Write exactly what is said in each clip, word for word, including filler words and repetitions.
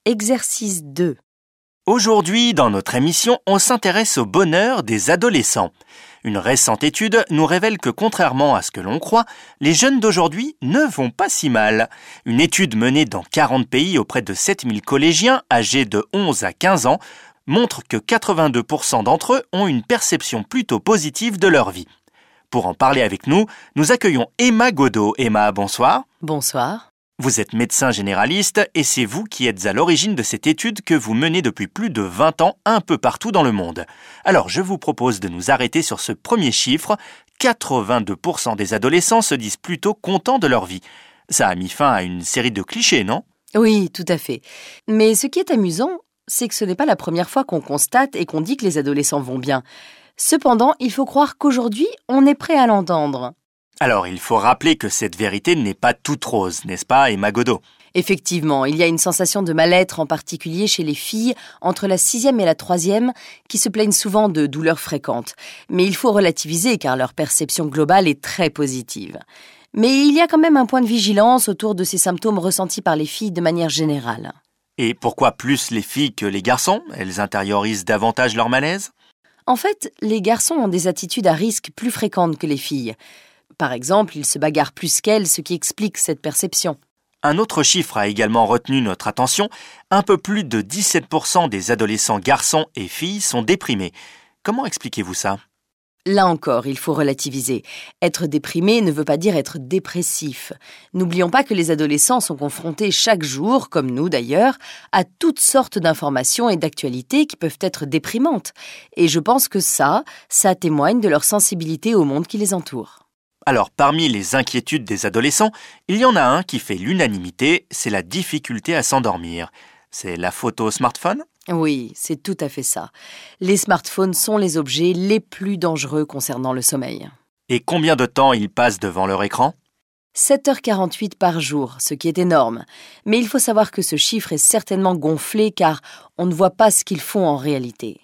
Exercice deux. Aujourd'hui, dans notre émission, on s'intéresse au bonheur des adolescents. Une récente étude nous révèle que contrairement à ce que l'on croit, les jeunes d'aujourd'hui ne vont pas si mal. Une étude menée dans quarante pays auprès de sept mille collégiens âgés de onze à quinze ans montre que quatre-vingt-deux pour cent d'entre eux ont une perception plutôt positive de leur vie. Pour en parler avec nous, nous accueillons Emma Godot. Emma, bonsoir. Bonsoir. Vous êtes médecin généraliste et c'est vous qui êtes à l'origine de cette étude que vous menez depuis plus de vingt ans un peu partout dans le monde. Alors je vous propose de nous arrêter sur ce premier chiffre. quatre-vingt-deux pour cent des adolescents se disent plutôt contents de leur vie. Ça a mis fin à une série de clichés, non ? Oui, tout à fait. Mais ce qui est amusant, c'est que ce n'est pas la première fois qu'on constate et qu'on dit que les adolescents vont bien. Cependant, il faut croire qu'aujourd'hui, on est prêt à l'entendre. Alors, il faut rappeler que cette vérité n'est pas toute rose, n'est-ce pas, Emma Godot ? Effectivement, il y a une sensation de mal-être, en particulier chez les filles, entre la sixième et la troisième, qui se plaignent souvent de douleurs fréquentes. Mais il faut relativiser, car leur perception globale est très positive. Mais il y a quand même un point de vigilance autour de ces symptômes ressentis par les filles de manière générale. Et pourquoi plus les filles que les garçons ? Elles intériorisent davantage leur malaise ? En fait, les garçons ont des attitudes à risque plus fréquentes que les filles. Par exemple, ils se bagarrent plus qu'elles, ce qui explique cette perception. Un autre chiffre a également retenu notre attention. Un peu plus de dix-sept pour cent des adolescents garçons et filles sont déprimés. Comment expliquez-vous ça ? Là encore, il faut relativiser. Être déprimé ne veut pas dire être dépressif. N'oublions pas que les adolescents sont confrontés chaque jour, comme nous d'ailleurs, à toutes sortes d'informations et d'actualités qui peuvent être déprimantes. Et je pense que ça, ça témoigne de leur sensibilité au monde qui les entoure. Alors, parmi les inquiétudes des adolescents, il y en a un qui fait l'unanimité, c'est la difficulté à s'endormir. C'est la faute au smartphone ? Oui, c'est tout à fait ça. Les smartphones sont les objets les plus dangereux concernant le sommeil. Et combien de temps ils passent devant leur écran ? sept heures quarante-huit par jour, ce qui est énorme. Mais il faut savoir que ce chiffre est certainement gonflé car on ne voit pas ce qu'ils font en réalité.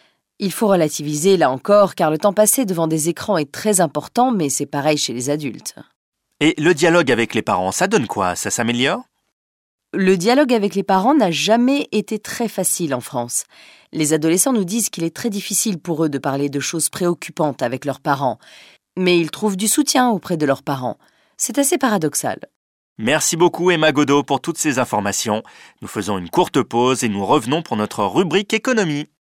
Il faut relativiser là encore car le temps passé devant des écrans est très important, mais c'est pareil chez les adultes. Et le dialogue avec les parents, ça donne quoi ? Ça s'améliore ? Le dialogue avec les parents n'a jamais été très facile en France. Les adolescents nous disent qu'il est très difficile pour eux de parler de choses préoccupantes avec leurs parents. Mais ils trouvent du soutien auprès de leurs parents. C'est assez paradoxal. Merci beaucoup Emma Godot pour toutes ces informations. Nous faisons une courte pause et nous revenons pour notre rubrique économie.